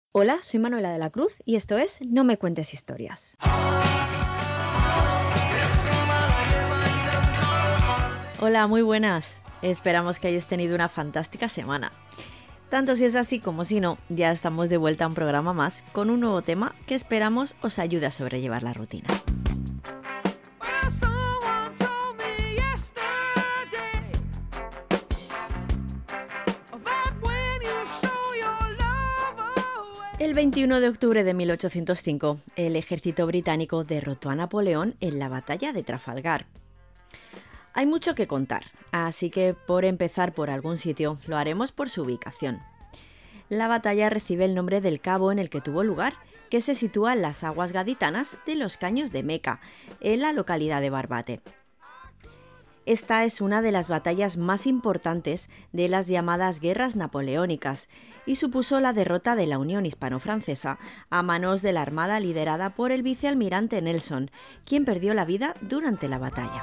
Hola, soy Manuela de la Cruz y esto es No me cuentes historias. Hola, muy buenas. Esperamos que hayáis tenido una fantástica semana. Tanto si es así como si no, ya estamos de vuelta a un programa más con un nuevo tema que esperamos os ayude a sobrellevar la rutina. El 21 de octubre de 1805, el ejército británico derrotó a Napoleón en la batalla de Trafalgar. Hay mucho que contar, así que por empezar por algún sitio, lo haremos por su ubicación. La batalla recibe el nombre del cabo en el que tuvo lugar, que se sitúa en las aguas gaditanas de los Caños de Meca, en la localidad de Barbate. Esta es una de las batallas más importantes de las llamadas guerras napoleónicas y supuso la derrota de la Unión Hispano-Francesa a manos de la armada liderada por el vicealmirante Nelson, quien perdió la vida durante la batalla.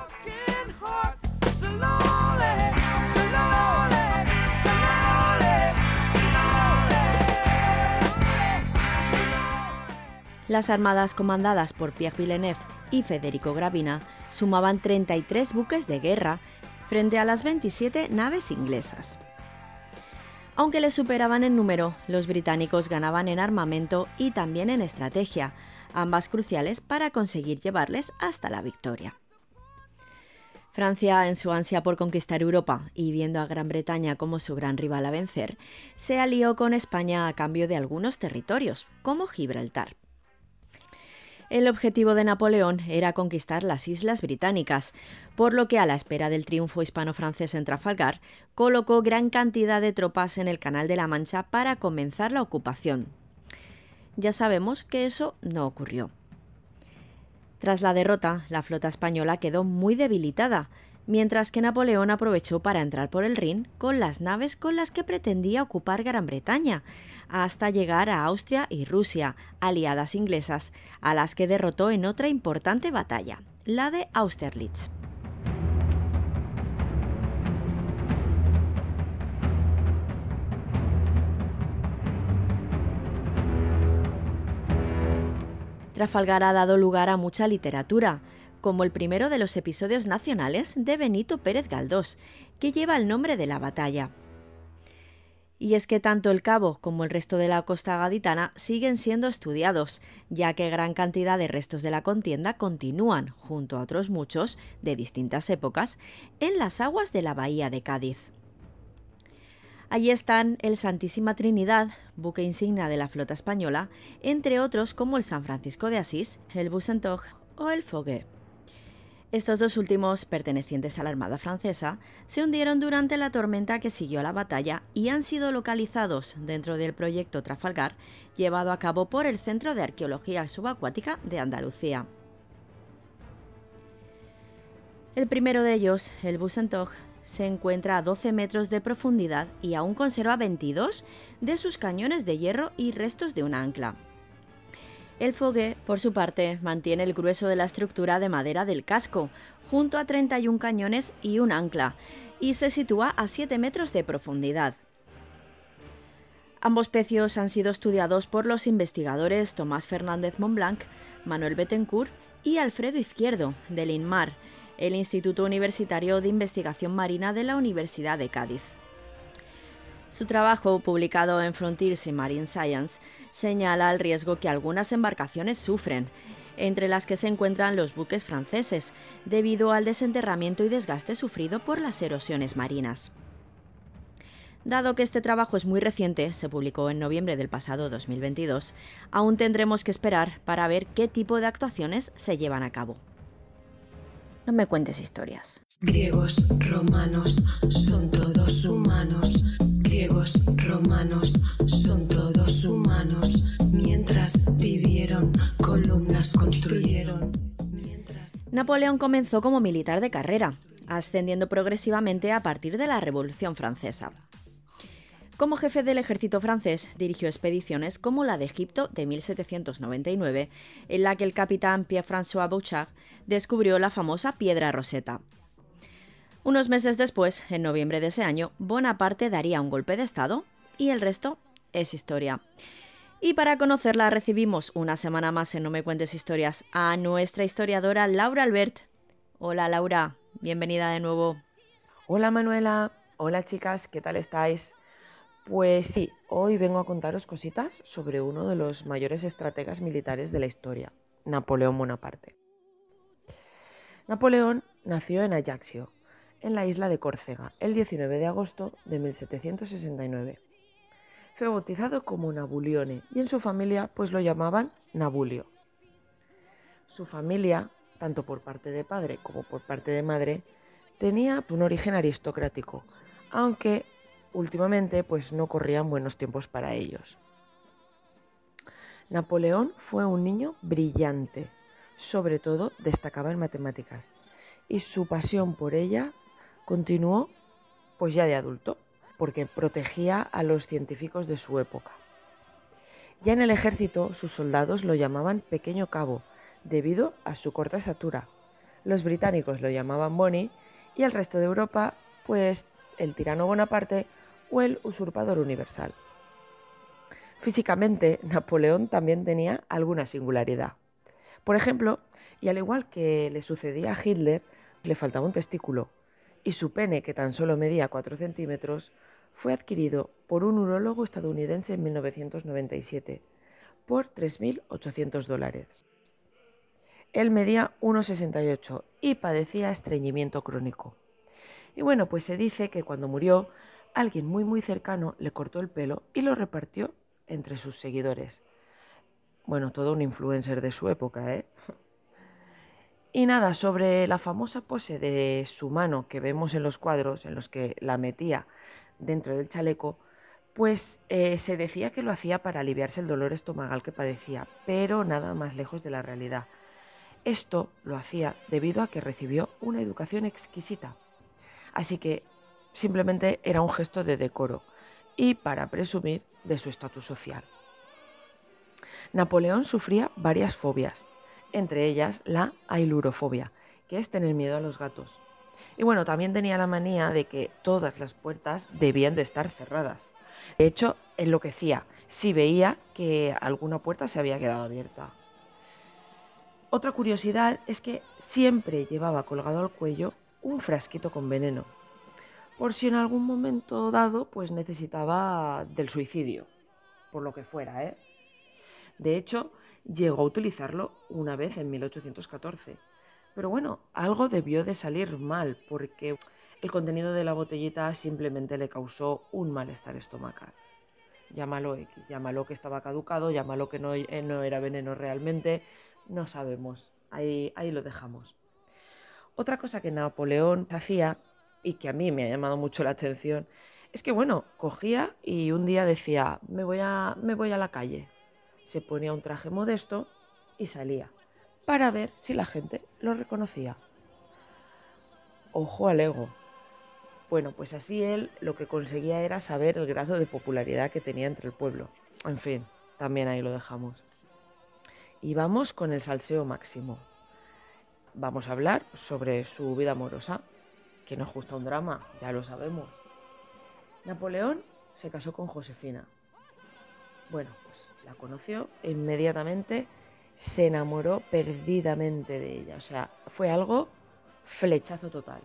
Las armadas comandadas por Pierre Villeneuve y Federico Gravina sumaban 33 buques de guerra frente a las 27 naves inglesas. Aunque les superaban en número, los británicos ganaban en armamento y también en estrategia, ambas cruciales para conseguir llevarles hasta la victoria. Francia, en su ansia por conquistar Europa y viendo a Gran Bretaña como su gran rival a vencer, se alió con España a cambio de algunos territorios, como Gibraltar. El objetivo de Napoleón era conquistar las Islas Británicas, por lo que a la espera del triunfo hispano-francés en Trafalgar, colocó gran cantidad de tropas en el Canal de la Mancha para comenzar la ocupación. Ya sabemos que eso no ocurrió. Tras la derrota, la flota española quedó muy debilitada, mientras que Napoleón aprovechó para entrar por el Rin con las naves con las que pretendía ocupar Gran Bretaña, hasta llegar a Austria y Rusia, aliadas inglesas, a las que derrotó en otra importante batalla, la de Austerlitz. Trafalgar ha dado lugar a mucha literatura, como el primero de los episodios nacionales de Benito Pérez Galdós, que lleva el nombre de la batalla. Y es que tanto el cabo como el resto de la costa gaditana siguen siendo estudiados, ya que gran cantidad de restos de la contienda continúan, junto a otros muchos, de distintas épocas, en las aguas de la bahía de Cádiz. Allí están el Santísima Trinidad, buque insignia de la flota española, entre otros como el San Francisco de Asís, el Bucentaure o el Foguet. Estos dos últimos, pertenecientes a la Armada francesa, se hundieron durante la tormenta que siguió a la batalla y han sido localizados dentro del proyecto Trafalgar, llevado a cabo por el Centro de Arqueología Subacuática de Andalucía. El primero de ellos, el Bucentaure, se encuentra a 12 metros de profundidad y aún conserva 22 de sus cañones de hierro y restos de un ancla. El Foguet, por su parte, mantiene el grueso de la estructura de madera del casco, junto a 31 cañones y un ancla, y se sitúa a 7 metros de profundidad. Ambos pecios han sido estudiados por los investigadores Tomás Fernández Montblanc, Manuel Bettencourt y Alfredo Izquierdo, del INMAR, el Instituto Universitario de Investigación Marina de la Universidad de Cádiz. Su trabajo, publicado en Frontiers in Marine Science, señala el riesgo que algunas embarcaciones sufren, entre las que se encuentran los buques franceses, debido al desenterramiento y desgaste sufrido por las erosiones marinas. Dado que este trabajo es muy reciente, se publicó en noviembre del pasado 2022, aún tendremos que esperar para ver qué tipo de actuaciones se llevan a cabo. No me cuentes historias. Griegos, romanos, son todos humanos. Griegos, romanos, son todos humanos. Mientras vivieron, columnas construyeron. Napoleón comenzó como militar de carrera, ascendiendo progresivamente a partir de la Revolución Francesa. Como jefe del ejército francés, dirigió expediciones como la de Egipto de 1799, en la que el capitán Pierre-François Bouchard descubrió la famosa Piedra Roseta. Unos meses después, en noviembre de ese año, Bonaparte daría un golpe de estado y el resto es historia. Y para conocerla recibimos una semana más en No me cuentes historias a nuestra historiadora Laura Albert. Hola Laura, bienvenida de nuevo. Hola Manuela, hola chicas, ¿qué tal estáis? Pues sí, hoy vengo a contaros cositas sobre uno de los mayores estrategas militares de la historia, Napoleón Bonaparte. Napoleón nació en Ajaccio, en la isla de Córcega, el 19 de agosto de 1769. Fue bautizado como Nabulione y en su familia pues lo llamaban Nabulio. Su familia, tanto por parte de padre como por parte de madre, tenía un origen aristocrático, aunque últimamente pues no corrían buenos tiempos para ellos. Napoleón fue un niño brillante, sobre todo destacaba en matemáticas, y su pasión por ella continuó pues ya de adulto, porque protegía a los científicos de su época. Ya en el ejército sus soldados lo llamaban Pequeño Cabo, debido a su corta estatura. Los británicos lo llamaban Bonnie y el resto de Europa, pues el tirano Bonaparte o el usurpador universal. Físicamente, Napoleón también tenía alguna singularidad. Por ejemplo, y al igual que le sucedía a Hitler, le faltaba un testículo, y su pene, que tan solo medía 4 centímetros, fue adquirido por un urólogo estadounidense en 1997 por $3.800. Él medía 1,68 y padecía estreñimiento crónico. Y bueno, pues se dice que cuando murió, alguien muy cercano le cortó el pelo y lo repartió entre sus seguidores. Bueno, todo un influencer de su época, ¿eh? Y nada, sobre la famosa pose de su mano que vemos en los cuadros, en los que la metía dentro del chaleco, pues se decía que lo hacía para aliviarse el dolor estomacal que padecía, pero nada más lejos de la realidad. Esto lo hacía debido a que recibió una educación exquisita. Así que simplemente era un gesto de decoro y para presumir de su estatus social. Napoleón sufría varias fobias, entre ellas la ailurofobia, que es tener miedo a los gatos. Y bueno, también tenía la manía de que todas las puertas debían de estar cerradas. De hecho, enloquecía si veía que alguna puerta se había quedado abierta. Otra curiosidad es que siempre llevaba colgado al cuello un frasquito con veneno, por si en algún momento dado pues necesitaba del suicidio, por lo que fuera, ¿eh? De hecho, llegó a utilizarlo una vez en 1814. Pero bueno, algo debió de salir mal, porque el contenido de la botellita simplemente le causó un malestar estomacal. Llámalo X, llámalo que estaba caducado, llámalo que no era veneno realmente, no sabemos, ahí lo dejamos. Otra cosa que Napoleón hacía, y que a mí me ha llamado mucho la atención, es que bueno, cogía y un día decía, me voy a la calle. Se ponía un traje modesto y salía, para ver si la gente lo reconocía. Ojo al ego. Bueno, pues así él lo que conseguía era saber el grado de popularidad que tenía entre el pueblo. En fin, también ahí lo dejamos. Y vamos con el salseo máximo. Vamos a hablar sobre su vida amorosa, que nos gusta un drama, ya lo sabemos. Napoleón se casó con Josefina. Bueno, pues la conoció e inmediatamente se enamoró perdidamente de ella. O sea, fue algo flechazo total.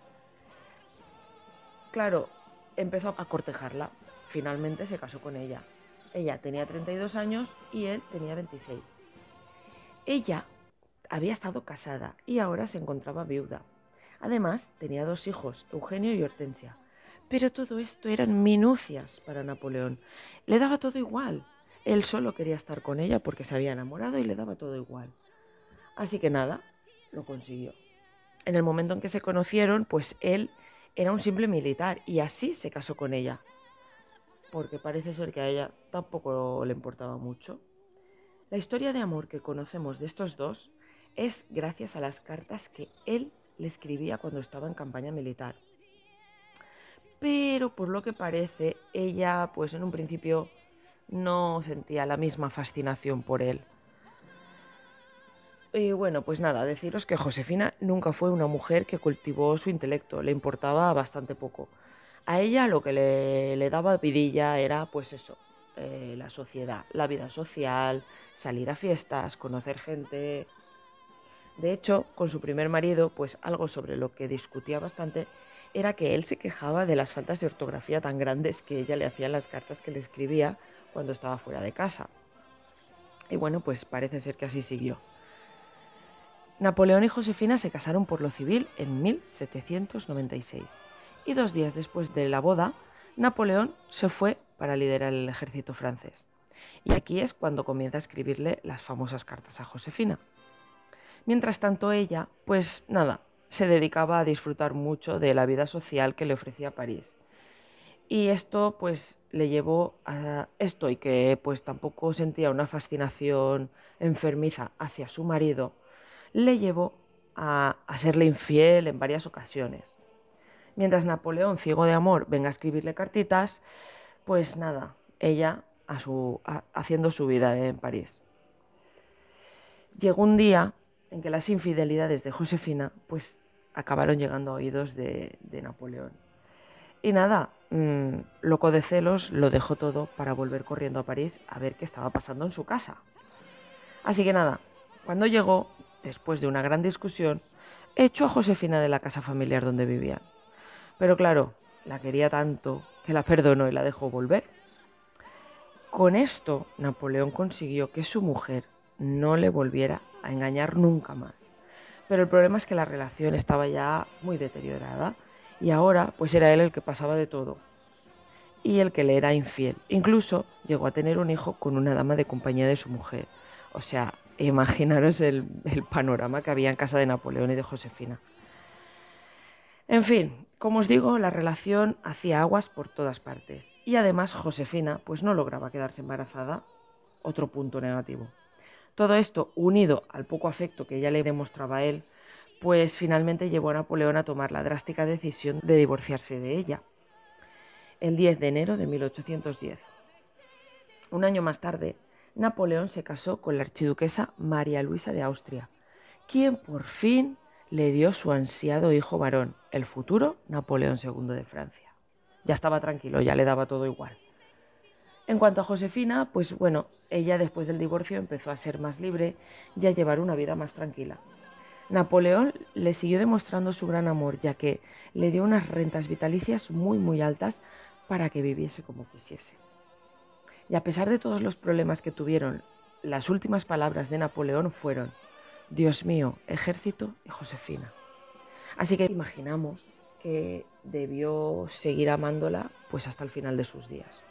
Claro, empezó a cortejarla. Finalmente se casó con ella. Ella tenía 32 años y él tenía 26. Ella había estado casada y ahora se encontraba viuda. Además, tenía 2 hijos, Eugenio y Hortensia. Pero todo esto eran minucias para Napoleón. Le daba todo igual. Él solo quería estar con ella porque se había enamorado y le daba todo igual. Así que nada, lo consiguió. En el momento en que se conocieron, pues él era un simple militar y así se casó con ella. Porque parece ser que a ella tampoco le importaba mucho. La historia de amor que conocemos de estos dos es gracias a las cartas que él le escribía cuando estaba en campaña militar. Pero por lo que parece, ella pues en un principio no sentía la misma fascinación por él. Y bueno, pues nada, deciros que Josefina nunca fue una mujer que cultivó su intelecto, le importaba bastante poco. A ella lo que le daba vidilla era pues eso, la sociedad, la vida social, salir a fiestas, conocer gente. De hecho, con su primer marido, pues algo sobre lo que discutía bastante era que él se quejaba de las faltas de ortografía tan grandes que ella le hacía en las cartas que le escribía cuando estaba fuera de casa. Y bueno, pues parece ser que así siguió. Napoleón y Josefina se casaron por lo civil en 1796 y 2 días después de la boda, Napoleón se fue para liderar el ejército francés. Y aquí es cuando comienza a escribirle las famosas cartas a Josefina. Mientras tanto ella, pues nada, se dedicaba a disfrutar mucho de la vida social que le ofrecía París. Y esto pues le llevó a esto y que pues tampoco sentía una fascinación enfermiza hacia su marido, le llevó a serle infiel en varias ocasiones. Mientras Napoleón, ciego de amor, venga a escribirle cartitas, pues nada, ella haciendo su vida en París. Llegó un día en que las infidelidades de Josefina pues acabaron llegando a oídos de Napoleón. Y nada, loco de celos, lo dejó todo para volver corriendo a París a ver qué estaba pasando en su casa. Así que nada, cuando llegó, después de una gran discusión, echó a Josefina de la casa familiar donde vivían. Pero claro, la quería tanto que la perdonó y la dejó volver. Con esto, Napoleón consiguió que su mujer no le volviera a engañar nunca más. Pero el problema es que la relación estaba ya muy deteriorada y ahora pues era él el que pasaba de todo y el que le era infiel. Incluso llegó a tener un hijo con una dama de compañía de su mujer. O sea, imaginaros el panorama que había en casa de Napoleón y de Josefina. En fin, como os digo, la relación hacía aguas por todas partes. Y además Josefina pues no lograba quedarse embarazada. Otro punto negativo. Todo esto, unido al poco afecto que ella le demostraba a él, pues finalmente llevó a Napoleón a tomar la drástica decisión de divorciarse de ella. El 10 de enero de 1810. Un año más tarde, Napoleón se casó con la archiduquesa María Luisa de Austria, quien por fin le dio su ansiado hijo varón, el futuro Napoleón II de Francia. Ya estaba tranquilo, ya le daba todo igual. En cuanto a Josefina, pues bueno, ella después del divorcio empezó a ser más libre y a llevar una vida más tranquila. Napoleón le siguió demostrando su gran amor, ya que le dio unas rentas vitalicias muy altas para que viviese como quisiese. Y a pesar de todos los problemas que tuvieron, las últimas palabras de Napoleón fueron: Dios mío, ejército y Josefina. Así que imaginamos que debió seguir amándola pues hasta el final de sus días.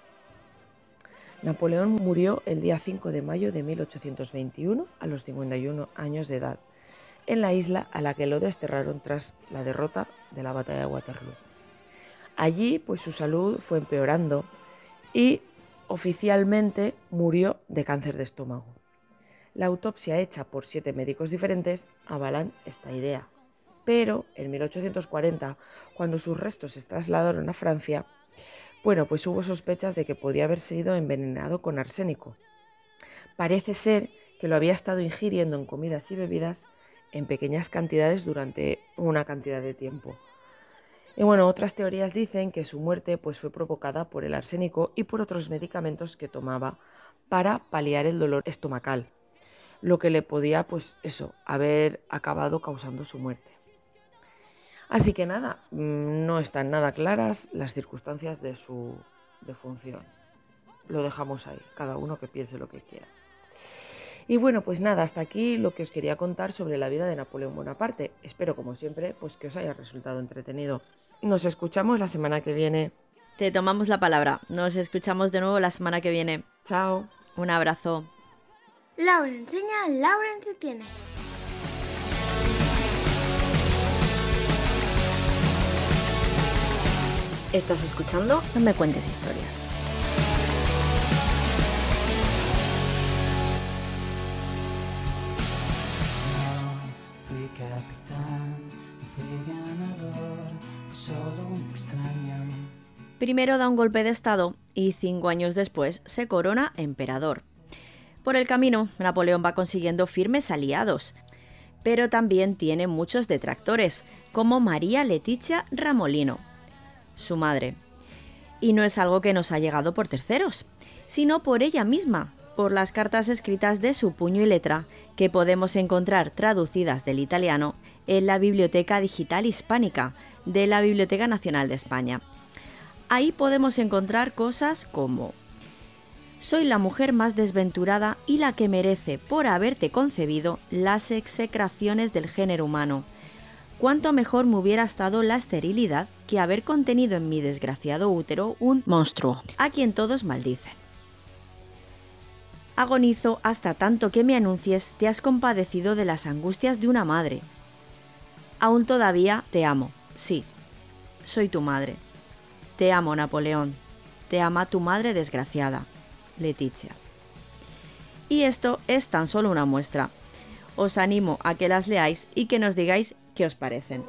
Napoleón murió el día 5 de mayo de 1821 a los 51 años de edad, en la isla a la que lo desterraron tras la derrota de la batalla de Waterloo. Allí pues su salud fue empeorando y oficialmente murió de cáncer de estómago. La autopsia hecha por 7 médicos diferentes avalan esta idea, pero en 1840, cuando sus restos se trasladaron a Francia, pues hubo sospechas de que podía haber sido envenenado con arsénico. Parece ser que lo había estado ingiriendo en comidas y bebidas en pequeñas cantidades durante una cantidad de tiempo. Y otras teorías dicen que su muerte pues fue provocada por el arsénico y por otros medicamentos que tomaba para paliar el dolor estomacal, lo que le podía haber acabado causando su muerte. Así que nada, no están nada claras las circunstancias de su defunción. Lo dejamos ahí, cada uno que piense lo que quiera. Y pues nada, hasta aquí lo que os quería contar sobre la vida de Napoleón Bonaparte. Espero, como siempre, pues que os haya resultado entretenido. Nos escuchamos la semana que viene. Te tomamos la palabra. Nos escuchamos de nuevo la semana que viene. Chao. Un abrazo. Laura enseña, Laura entretiene. Estás escuchando No me cuentes historias. Fui capitán, fui ganador, solo un extraño. Primero da un golpe de estado y 5 años después se corona emperador. Por el camino, Napoleón va consiguiendo firmes aliados, pero también tiene muchos detractores, como María Letizia Ramolino, su madre. Y no es algo que nos ha llegado por terceros, sino por ella misma, por las cartas escritas de su puño y letra que podemos encontrar traducidas del italiano en la Biblioteca Digital Hispánica de la Biblioteca Nacional de España. Ahí podemos encontrar cosas como: soy la mujer más desventurada y la que merece, por haberte concebido, las execraciones del género humano. Cuánto mejor me hubiera estado la esterilidad que haber contenido en mi desgraciado útero un monstruo, a quien todos maldicen. Agonizo hasta tanto que me anuncies te has compadecido de las angustias de una madre. Aún todavía te amo, sí, soy tu madre. Te amo, Napoleón. Te ama tu madre desgraciada, Leticia. Y esto es tan solo una muestra. Os animo a que las leáis y que nos digáis qué os parecen.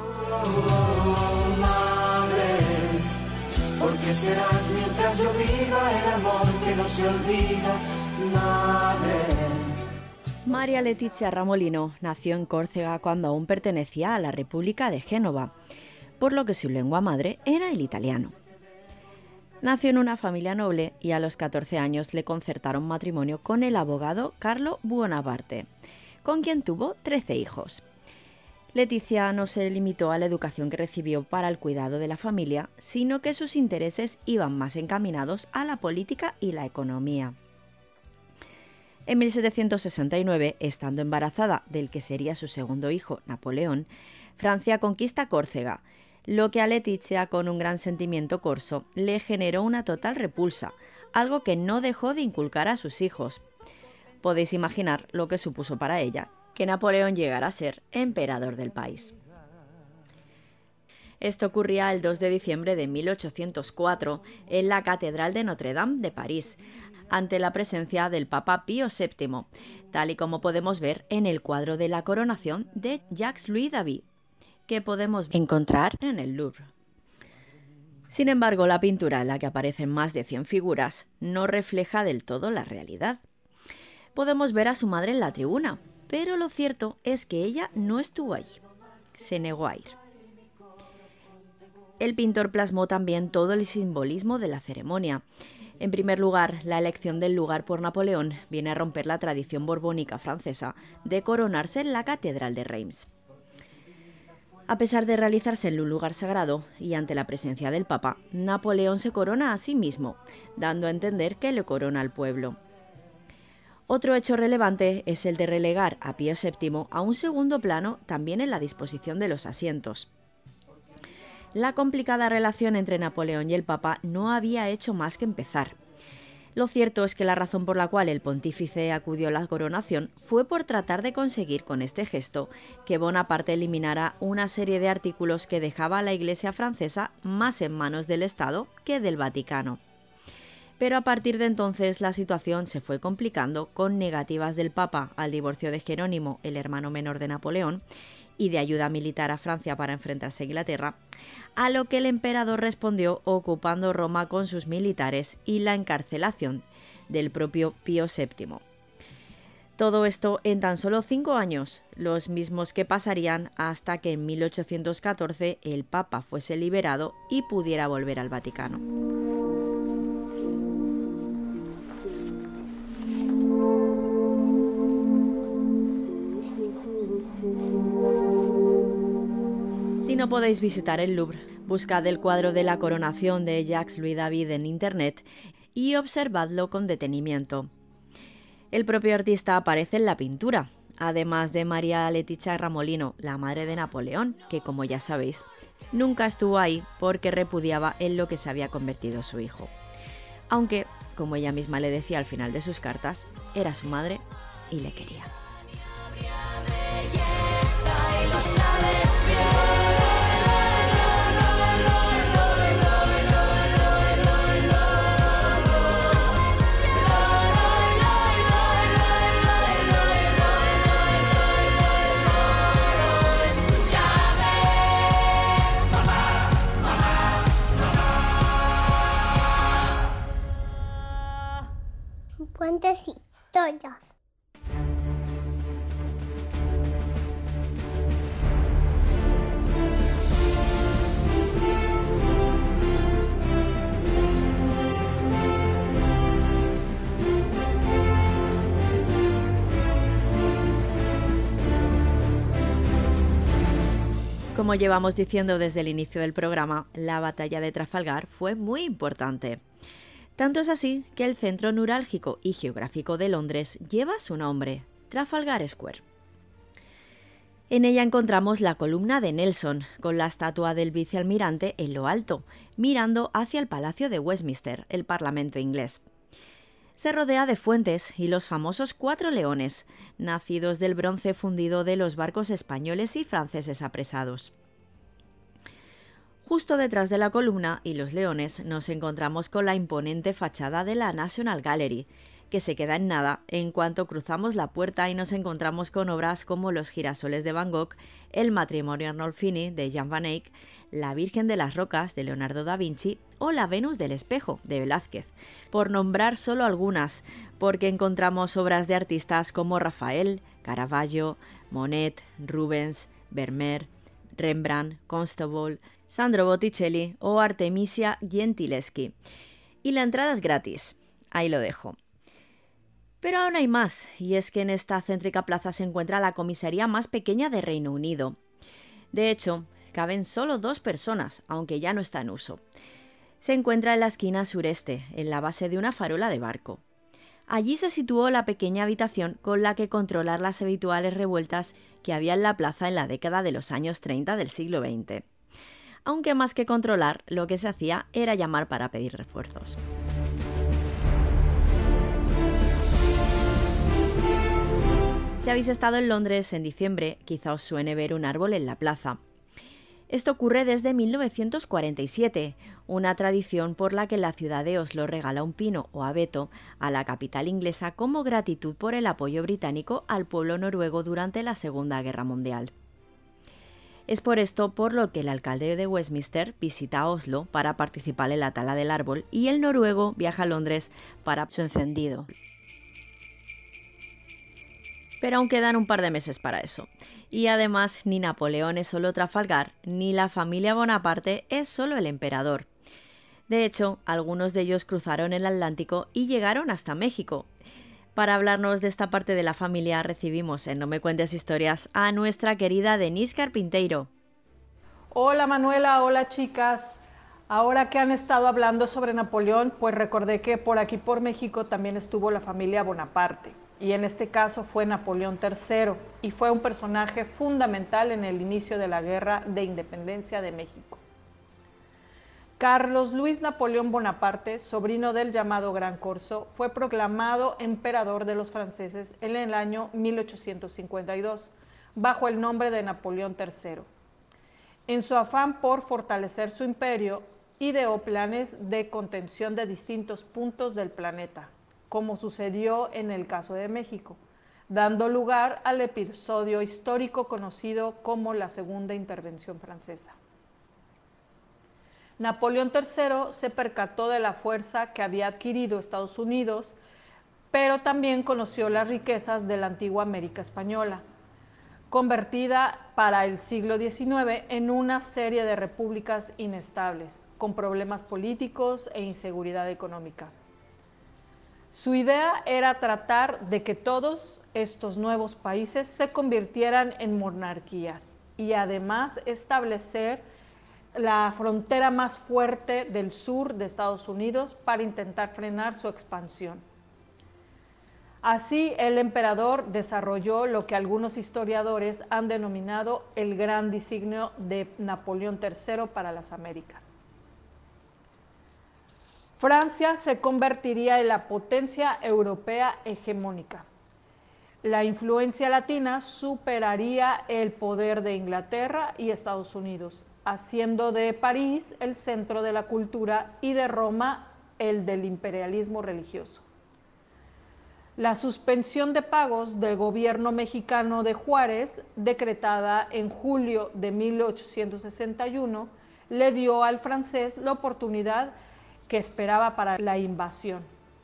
Madre, porque serás mientras yo viva el amor que no se olvida, madre. María Letizia Ramolino nació en Córcega cuando aún pertenecía a la República de Génova, por lo que su lengua madre era el italiano. Nació en una familia noble y a los 14 años le concertaron matrimonio con el abogado Carlo Buonaparte, con quien tuvo 13 hijos. Letizia no se limitó a la educación que recibió para el cuidado de la familia, sino que sus intereses iban más encaminados a la política y la economía. En 1769, estando embarazada del que sería su segundo hijo, Napoleón, Francia conquista Córcega, lo que a Letizia, con un gran sentimiento corso, le generó una total repulsa, algo que no dejó de inculcar a sus hijos. Podéis imaginar lo que supuso para ella que Napoleón llegara a ser emperador del país. Esto ocurría el 2 de diciembre de 1804 en la Catedral de Notre Dame de París, ante la presencia del Papa Pío VII, tal y como podemos ver en el cuadro de la coronación de Jacques-Louis David, que podemos encontrar en el Louvre. Sin embargo, la pintura en la que aparecen más de 100 figuras no refleja del todo la realidad. Podemos ver a su madre en la tribuna, pero lo cierto es que ella no estuvo allí. Se negó a ir. El pintor plasmó también todo el simbolismo de la ceremonia. En primer lugar, la elección del lugar por Napoleón viene a romper la tradición borbónica francesa de coronarse en la Catedral de Reims. A pesar de realizarse en un lugar sagrado y ante la presencia del Papa, Napoleón se corona a sí mismo, dando a entender que le corona al pueblo. Otro hecho relevante es el de relegar a Pío VII a un segundo plano también en la disposición de los asientos. La complicada relación entre Napoleón y el Papa no había hecho más que empezar. Lo cierto es que la razón por la cual el pontífice acudió a la coronación fue por tratar de conseguir con este gesto que Bonaparte eliminara una serie de artículos que dejaba a la Iglesia francesa más en manos del Estado que del Vaticano. Pero a partir de entonces la situación se fue complicando con negativas del Papa al divorcio de Jerónimo, el hermano menor de Napoleón, y de ayuda militar a Francia para enfrentarse a Inglaterra, a lo que el emperador respondió ocupando Roma con sus militares y la encarcelación del propio Pío VII. Todo esto en tan solo 5 años, los mismos que pasarían hasta que en 1814 el Papa fuese liberado y pudiera volver al Vaticano. Si no podéis visitar el Louvre, buscad el cuadro de la coronación de Jacques-Louis David en internet y observadlo con detenimiento. El propio artista aparece en la pintura, además de María Letizia Ramolino, la madre de Napoleón, que como ya sabéis, nunca estuvo ahí porque repudiaba en lo que se había convertido su hijo. Aunque, como ella misma le decía al final de sus cartas, era su madre y le quería. Cuentos y historias. como llevamos diciendo desde el inicio del programa, la batalla de Trafalgar fue muy importante. Tanto es así que el centro neurálgico y geográfico de Londres lleva su nombre, Trafalgar Square. En ella encontramos la columna de Nelson, con la estatua del vicealmirante en lo alto, mirando hacia el Palacio de Westminster, el Parlamento inglés. Se rodea de fuentes y los famosos 4 leones, nacidos del bronce fundido de los barcos españoles y franceses apresados. Justo detrás de la columna y los leones nos encontramos con la imponente fachada de la National Gallery, que se queda en nada en cuanto cruzamos la puerta y nos encontramos con obras como los girasoles de Van Gogh, el matrimonio Arnolfini de Jan van Eyck, la Virgen de las Rocas de Leonardo da Vinci o la Venus del Espejo de Velázquez, por nombrar solo algunas, porque encontramos obras de artistas como Rafael, Caravaggio, Monet, Rubens, Vermeer, Rembrandt, Constable, Sandro Botticelli o Artemisia Gentileschi. Y la entrada es gratis. Ahí lo dejo. Pero aún hay más, y es que en esta céntrica plaza se encuentra la comisaría más pequeña de Reino Unido. De hecho, caben solo 2 personas, aunque ya no está en uso. Se encuentra en la esquina sureste, en la base de una farola de barco. Allí se situó la pequeña habitación con la que controlar las habituales revueltas que había en la plaza en la década de los años 30 del siglo XX. Aunque más que controlar, lo que se hacía era llamar para pedir refuerzos. Si habéis estado en Londres en diciembre, quizá os suene ver un árbol en la plaza. Esto ocurre desde 1947, una tradición por la que la ciudad de Oslo regala un pino o abeto a la capital inglesa como gratitud por el apoyo británico al pueblo noruego durante la Segunda Guerra Mundial. Es por esto por lo que el alcalde de Westminster visita Oslo para participar en la tala del árbol y el noruego viaja a Londres para su encendido. Pero aún quedan un par de meses para eso. Y además, ni Napoleón es solo Trafalgar, ni la familia Bonaparte es solo el emperador. De hecho, algunos de ellos cruzaron el Atlántico y llegaron hasta México. Para hablarnos de esta parte de la familia, recibimos en No me cuentes historias a nuestra querida Denise Carpinteiro. Hola Manuela, hola chicas. Ahora que han estado hablando sobre Napoleón, pues recordé que por aquí por México también estuvo la familia Bonaparte. Y en este caso fue Napoleón III, y fue un personaje fundamental en el inicio de la Guerra de Independencia de México. Carlos Luis Napoleón Bonaparte, sobrino del llamado Gran Corso, fue proclamado emperador de los franceses en el año 1852, bajo el nombre de Napoleón III. En su afán por fortalecer su imperio, ideó planes de contención de distintos puntos del planeta, como sucedió en el caso de México, dando lugar al episodio histórico conocido como la Segunda Intervención Francesa. Napoleón III se percató de la fuerza que había adquirido Estados Unidos, pero también conoció las riquezas de la antigua América Española, convertida para el siglo XIX en una serie de repúblicas inestables, con problemas políticos e inseguridad económica. Su idea era tratar de que todos estos nuevos países se convirtieran en monarquías y además establecer la frontera más fuerte del sur de Estados Unidos para intentar frenar su expansión. Así, el emperador desarrolló lo que algunos historiadores han denominado el gran designio de Napoleón III para las Américas. Francia se convertiría en la potencia europea hegemónica. La influencia latina superaría el poder de Inglaterra y Estados Unidos, haciendo de París el centro de la cultura y de Roma el del imperialismo religioso. La suspensión de pagos del gobierno mexicano de Juárez, decretada en julio de 1861, le dio al francés la oportunidad que esperaba para la invasión.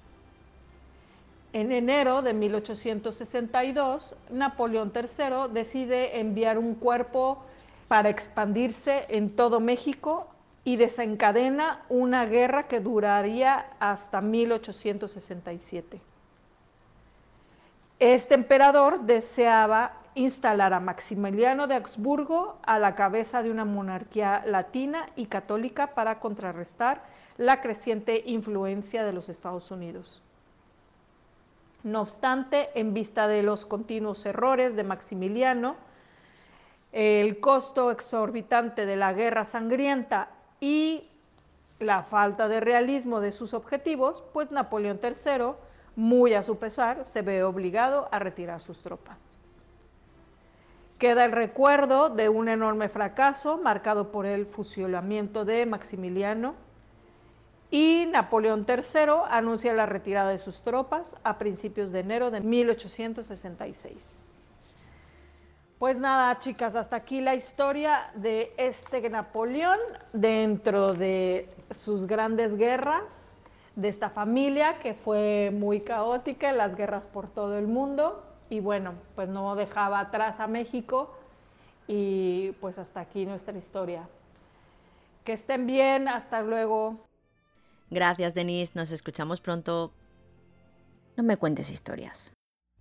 En enero de 1862, Napoleón III decide enviar un cuerpo para expandirse en todo México y desencadena una guerra que duraría hasta 1867. Este emperador deseaba instalar a Maximiliano de Habsburgo a la cabeza de una monarquía latina y católica para contrarrestar la creciente influencia de los Estados Unidos. No obstante, en vista de los continuos errores de Maximiliano, el costo exorbitante de la guerra sangrienta y la falta de realismo de sus objetivos, pues Napoleón III, muy a su pesar, se ve obligado a retirar sus tropas. Queda el recuerdo de un enorme fracaso marcado por el fusilamiento de Maximiliano, y Napoleón III anuncia la retirada de sus tropas a principios de enero de 1866. Pues nada, chicas, hasta aquí la historia de este Napoleón dentro de sus grandes guerras, de esta familia que fue muy caótica en las guerras por todo el mundo y bueno, pues no dejaba atrás a México y pues hasta aquí nuestra historia. Que estén bien, hasta luego. Gracias, Denise, nos escuchamos pronto. No me cuentes historias.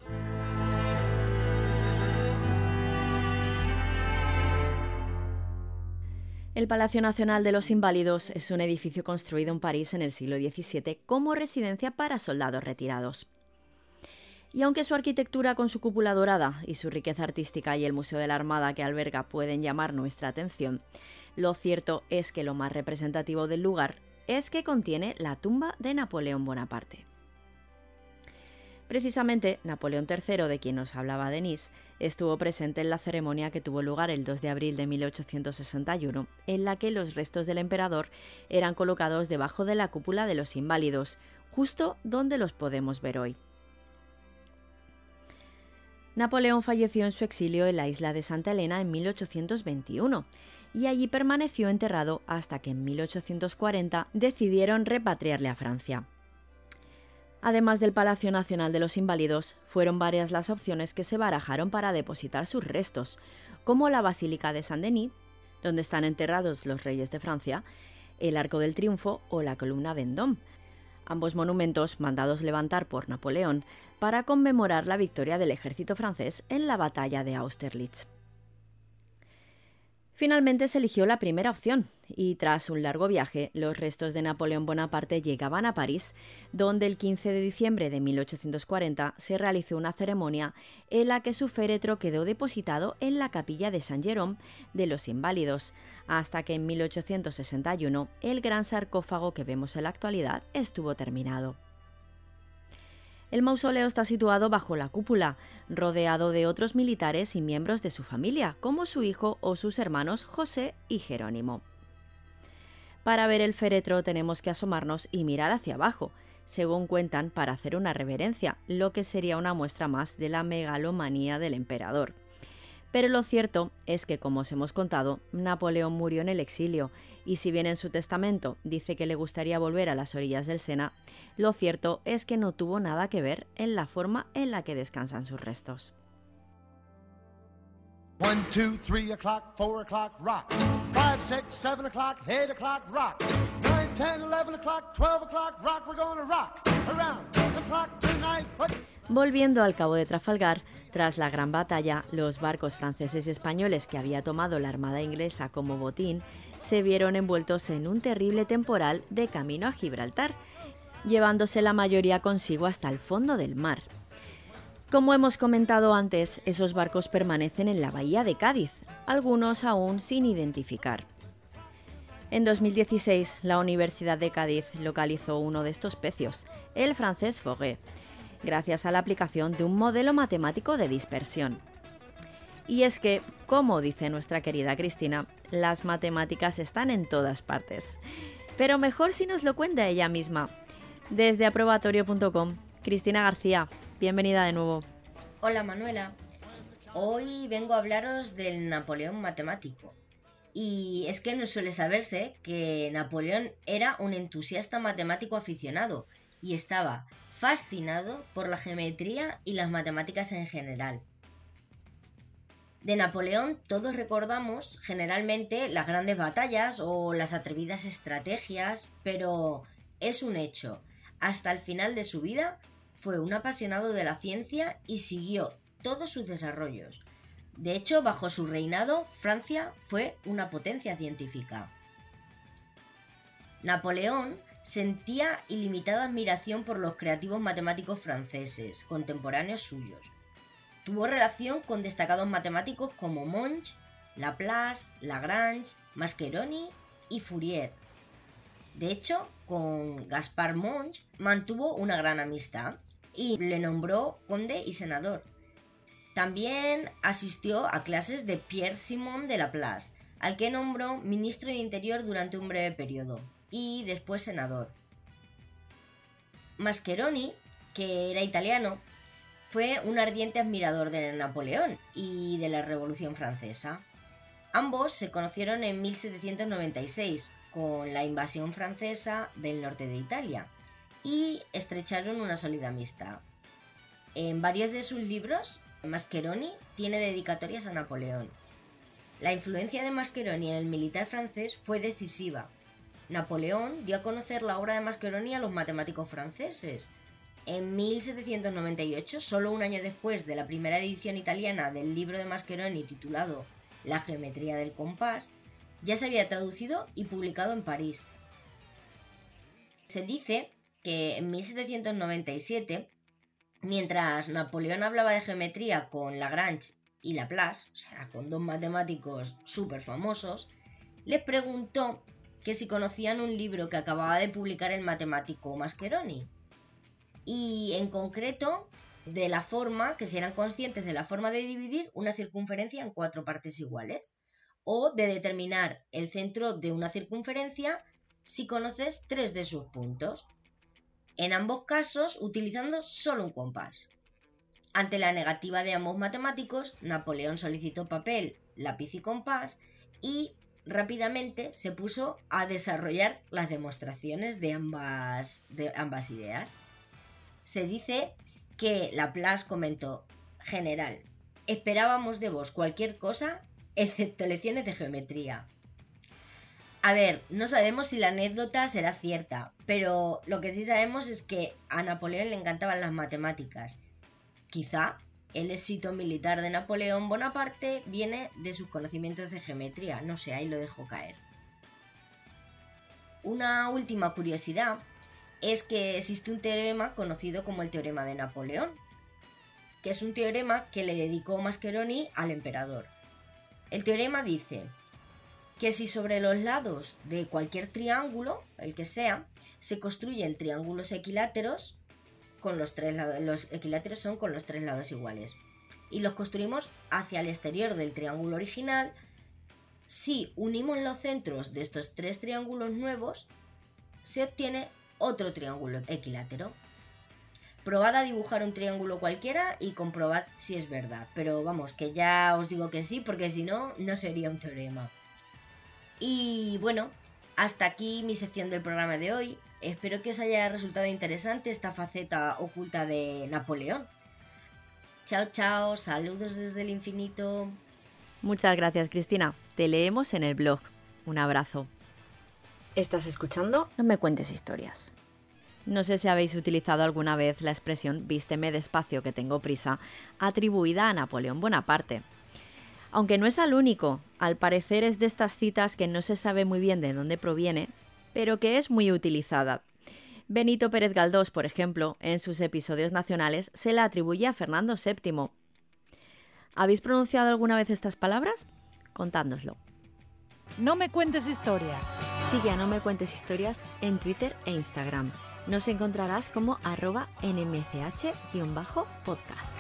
El Palacio Nacional de los Inválidos es un edificio construido en París en el siglo XVII como residencia para soldados retirados. Y aunque su arquitectura con su cúpula dorada y su riqueza artística y el Museo de la Armada que alberga pueden llamar nuestra atención, lo cierto es que lo más representativo del lugar es que contiene la tumba de Napoleón Bonaparte. Precisamente, Napoleón III, de quien nos hablaba Denise, estuvo presente en la ceremonia que tuvo lugar el 2 de abril de 1861, en la que los restos del emperador eran colocados debajo de la cúpula de los Inválidos, justo donde los podemos ver hoy. Napoleón falleció en su exilio en la isla de Santa Elena en 1821, y allí permaneció enterrado hasta que en 1840 decidieron repatriarle a Francia. Además del Palacio Nacional de los Inválidos, fueron varias las opciones que se barajaron para depositar sus restos, como la Basílica de Saint-Denis, donde están enterrados los reyes de Francia, el Arco del Triunfo o la Columna Vendôme, ambos monumentos mandados levantar por Napoleón para conmemorar la victoria del ejército francés en la batalla de Austerlitz. Finalmente se eligió la primera opción y tras un largo viaje, los restos de Napoleón Bonaparte llegaban a París, donde el 15 de diciembre de 1840 se realizó una ceremonia en la que su féretro quedó depositado en la capilla de Saint-Jérôme de los Inválidos, hasta que en 1861 el gran sarcófago que vemos en la actualidad estuvo terminado. El mausoleo está situado bajo la cúpula, rodeado de otros militares y miembros de su familia, como su hijo o sus hermanos José y Jerónimo. Para ver el féretro tenemos que asomarnos y mirar hacia abajo, según cuentan, para hacer una reverencia, lo que sería una muestra más de la megalomanía del emperador. Pero lo cierto es que, como os hemos contado, Napoleón murió en el exilio, y si bien en su testamento dice que le gustaría volver a las orillas del Sena, lo cierto es que no tuvo nada que ver en la forma en la que descansan sus restos. 1, 2, 3 o'clock, 4 o'clock, rock. 5, 6, 7 o'clock, 8 o'clock, rock. 9, 10, 11 o'clock, 12 o'clock, rock. We're gonna rock around the clock tonight. Volviendo al Cabo de Trafalgar, tras la gran batalla, los barcos franceses y españoles que había tomado la armada inglesa como botín se vieron envueltos en un terrible temporal de camino a Gibraltar, llevándose la mayoría consigo hasta el fondo del mar. Como hemos comentado antes, esos barcos permanecen en la bahía de Cádiz, algunos aún sin identificar. En 2016, la Universidad de Cádiz localizó uno de estos pecios, el francés Fougueux, gracias a la aplicación de un modelo matemático de dispersión. Y es que, como dice nuestra querida Cristina, las matemáticas están en todas partes. Pero mejor si nos lo cuenta ella misma. Desde aprobatorio.com, Cristina García, bienvenida de nuevo. Hola Manuela, hoy vengo a hablaros del Napoleón matemático. Y es que no suele saberse que Napoleón era un entusiasta matemático aficionado y estaba fascinado por la geometría y las matemáticas en general. De Napoleón todos recordamos generalmente las grandes batallas o las atrevidas estrategias, pero es un hecho, hasta el final de su vida fue un apasionado de la ciencia y siguió todos sus desarrollos, De hecho, bajo su reinado, Francia fue una potencia científica. Napoleón sentía ilimitada admiración por los creativos matemáticos franceses, contemporáneos suyos. Tuvo relación con destacados matemáticos como Monge, Laplace, Lagrange, Mascheroni y Fourier. De hecho, con Gaspard Monge mantuvo una gran amistad y le nombró conde y senador. También asistió a clases de Pierre-Simon de Laplace, al que nombró ministro de Interior durante un breve periodo, y después senador. Mascheroni, que era italiano, fue un ardiente admirador de Napoleón y de la Revolución Francesa. Ambos se conocieron en 1796, con la invasión francesa del norte de Italia, y estrecharon una sólida amistad. En varios de sus libros, Mascheroni tiene dedicatorias a Napoleón. La influencia de Mascheroni en el militar francés fue decisiva. Napoleón dio a conocer la obra de Mascheroni a los matemáticos franceses. En 1798, solo un año después de la primera edición italiana del libro de Mascheroni titulado La geometría del compás, ya se había traducido y publicado en París. Se dice que en 1797, mientras Napoleón hablaba de geometría con Lagrange y Laplace, o sea, con dos matemáticos súper famosos, les preguntó que si conocían un libro que acababa de publicar el matemático Mascheroni, y en concreto de la forma, que si eran conscientes de la forma de dividir una circunferencia en 4 partes iguales, o de determinar el centro de una circunferencia si conoces 3 de sus puntos. En ambos casos utilizando solo un compás. Ante la negativa de ambos matemáticos, Napoleón solicitó papel, lápiz y compás y rápidamente se puso a desarrollar las demostraciones de ambas ideas. Se dice que Laplace comentó: «General, esperábamos de vos cualquier cosa excepto lecciones de geometría». A ver, no sabemos si la anécdota será cierta, pero lo que sí sabemos es que a Napoleón le encantaban las matemáticas. Quizá el éxito militar de Napoleón Bonaparte viene de sus conocimientos de geometría, no sé, ahí lo dejo caer. Una última curiosidad es que existe un teorema conocido como el teorema de Napoleón, que es un teorema que le dedicó Mascheroni al emperador. El teorema dice que si sobre los lados de cualquier triángulo, el que sea, se construyen triángulos equiláteros, con los equiláteros son con los 3 lados iguales, y los construimos hacia el exterior del triángulo original, si unimos los centros de estos 3 triángulos nuevos, se obtiene otro triángulo equilátero. Probad a dibujar un triángulo cualquiera y comprobad si es verdad, pero vamos, que ya os digo que sí, porque si no, no sería un teorema. Y bueno, hasta aquí mi sección del programa de hoy. Espero que os haya resultado interesante esta faceta oculta de Napoleón. Chao, chao, saludos desde el infinito. Muchas gracias, Cristina. Te leemos en el blog. Un abrazo. ¿Estás escuchando? No me cuentes historias. No sé si habéis utilizado alguna vez la expresión «vísteme despacio que tengo prisa», atribuida a Napoleón Bonaparte. Aunque no es el único, al parecer es de estas citas que no se sabe muy bien de dónde proviene, pero que es muy utilizada. Benito Pérez Galdós, por ejemplo, en sus episodios nacionales se la atribuye a Fernando VII. ¿Habéis pronunciado alguna vez estas palabras? Contádnoslo. No me cuentes historias. Sigue a No me cuentes historias en Twitter e Instagram. Nos encontrarás como @nmch_podcast.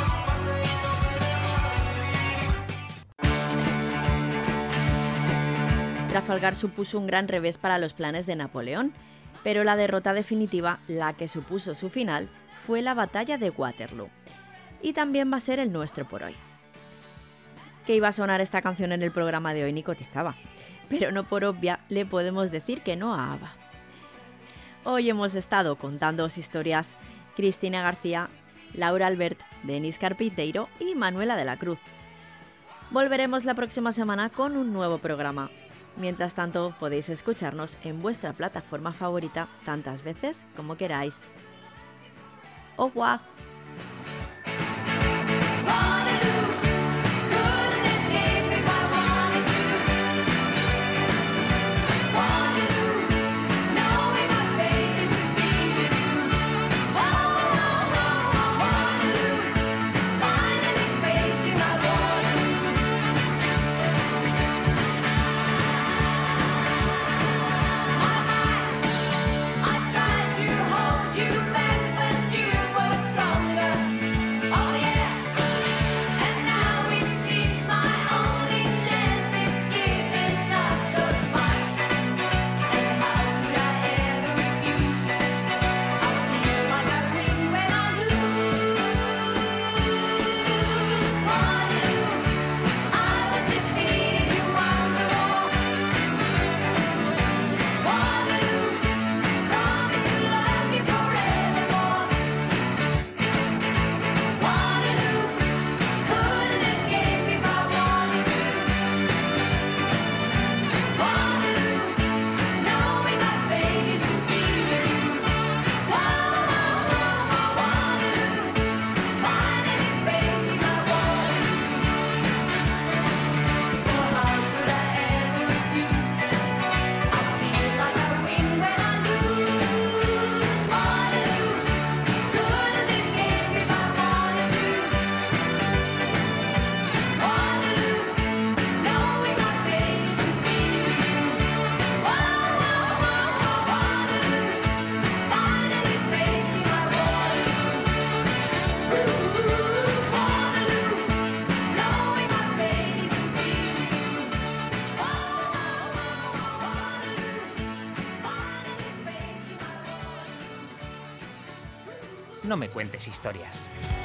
Trafalgar supuso un gran revés para los planes de Napoleón, pero la derrota definitiva, la que supuso su final, fue la batalla de Waterloo. Y también va a ser el nuestro por hoy. Que iba a sonar esta canción en el programa de hoy ni cotizaba, pero no por obvia le podemos decir que no a ABBA. Hoy hemos estado contándoos historias Cristina García, Laura Albert, Denis Carpinteiro y Manuela de la Cruz. Volveremos la próxima semana con un nuevo programa. Mientras tanto, podéis escucharnos en vuestra plataforma favorita tantas veces como queráis. Au revoir. No me cuentes historias.